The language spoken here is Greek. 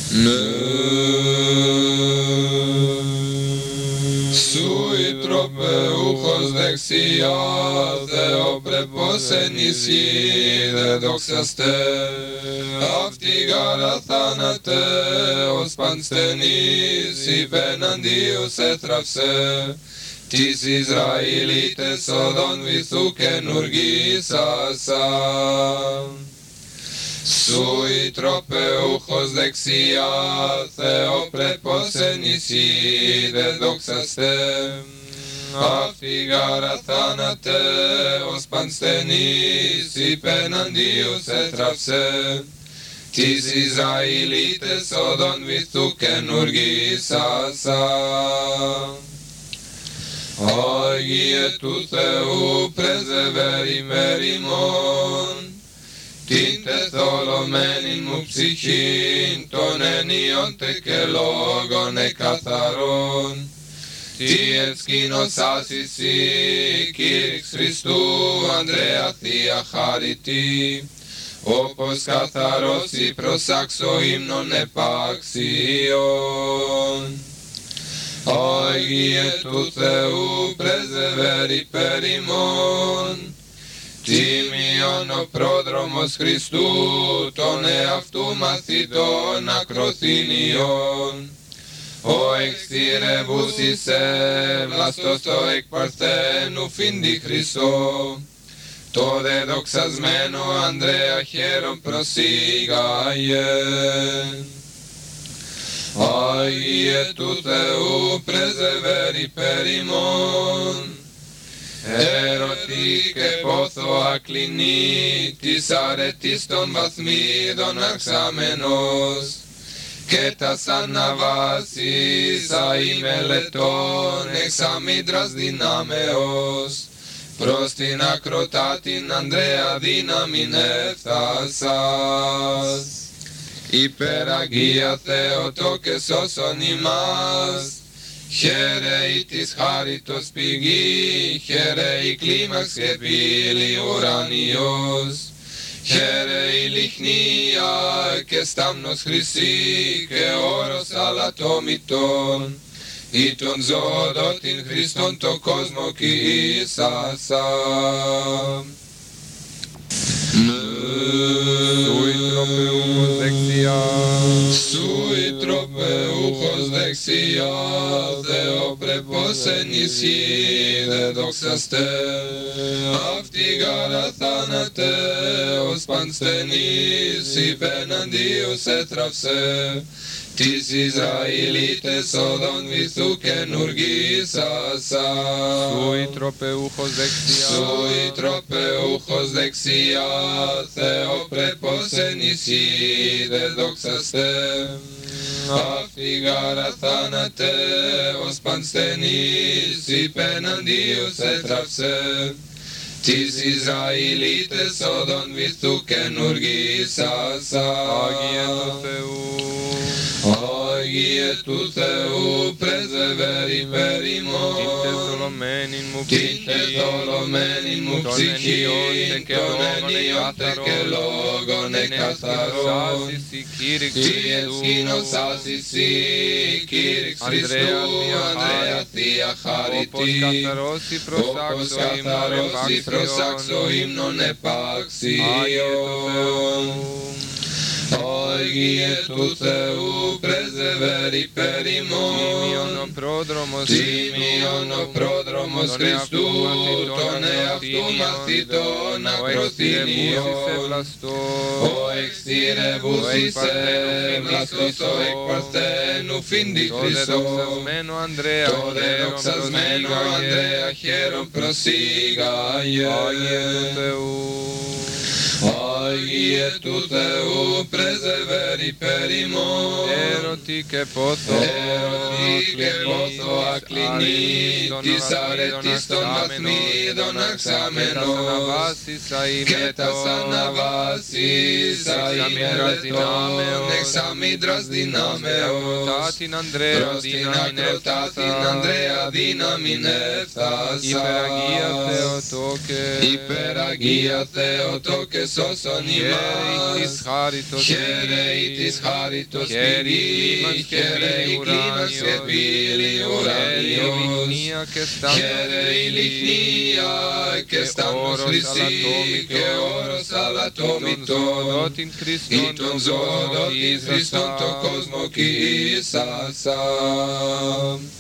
Σούι τροπεούχος δεξιά, Θεοπρεπός ενισχύ, δε δόξαστε. Αυτή γάρα θάνατε, ως πανστενής, υπεναντίους έτραυσε. Τις Ισραηλίτες οδόν βυθού καινουργήσασαν. Σούι τροπεούχος δεξιά, Θεοπρεπός ενισχύ, δε δόξαστε. Αυτή γάρα θάνατε, ως πανστενής, υπεναντίους έτραυσε. Τις Ισραηλίτες οδόν βυθού καινουργήσασαν. Άγιε του Θεού πρεσβεύερ ημέρ ημών, την τεθολωμένην μου ψυχήν, των ενίων τε και λόγων εκαθαρών. Τι ευσκήνωσας εσύ, Κύριε Χριστού, Ανδρέα Θεία Χαριτή, όπως καθαρώσει προσάξω ύμνων επάξιων. Άγιε του Θεού πρεσβεύερ υπέρ ημών, τίμιον ο πρόδρομος Χριστού, των εαυτού μαθητών ακροθήνιων. Ο εξηρεύουσις ευλαστός το εκ Παρθένου φίντι Χριστό, το δε δοξασμένο Ανδρέα χαίρον προσήγαγε. Άγιε του Θεού πρεσβεύερ υπέρ ημών, ερωτή και πόθο ακλινή, της αρετής των βαθμίδων αρξάμενος, και τας αναβάσεις αημελετών εξαμήτρας δυνάμεως, προς την ακροτάτην Ανδρέα δύναμην έφτασας. Υπεραγία Θεοτό και σώσον ημάς, χαίρεη της χάριτος πηγή, χαίρεη κλίμαξ και πύλη ουρανιος, χαίρεη λιχνία και στάμνος χρυσή και όρος αλατόμητον, ή τον ζώδο την Χριστόν το κόσμο κοίσασα. Σούι τροπεούχος δεξιά, Σούι τροπεούχος δεξιά, Θεοπρεπός ενισχύ, δε δόξαστε. Αυτή γάρα θάνατε, ως πανστενής, υπεναντίους έτραυσε. Τις Ισραηλίτες οδόν βυθού καινουργήσασαν. Σούι τροπεούχος δεξιά, Σούι τροπεούχος δεξιά, Θεοπρεπός ενισχύ, δε δόξαστε. Αυτή γάρα θάνατε, ως πανστενής, υπεναντίους έτραυσε. Τις Ισραηλίτες οδόν βυθού καινουργήσασαν. Άγιε του Θεού, Άγιε του Θεού πρεσβεύερ υπέρ την ημών, τεθολωμένην μου την ψυχή, τεθολωμένην μου των ψυχή, ενιών και των λόγων ενιών τε και λόγων εκαθαρών. Τι ευσκήνωσας εσύ, Κύριε Χριστού, Ανδρέα Θεία Χαριτή, όπως καθαρώσει προσάξω ύμνων επάξιων. Άγιε του Θεού πρεσβεύερ υπέρ ημών, τίμιον ο πρόδρομος Χριστού, των εαυτού μαθητών ακροθήνιων. Ο εξηρεύουσις ευλαστός το εκ Παρθένου φίντι Χριστό, το δε δοξασμένο Ανδρέα χαίρον προσήγαγε. Άγιε του Θεού πρεσβεύερ υπέρ ημών, ερωτή και πόθο ακλινή, της αρετής των βαθμίδων αρξάμενος, και τας αναβάσεις αημελετών εξαμήτρας δυνάμεως, προς την ακροτάτην Ανδρέα δύναμην έφτασα. Υπεραγία Θεοτό και Υπεραγία Θεοτό και σώσον eleison imas, Cheireitis charitos pili, Cheirei climas que pili uranios, Cheirei lichnia que estamos Christi, que oros alatomiton, iton zodot in Christon to cosmo qui sasam.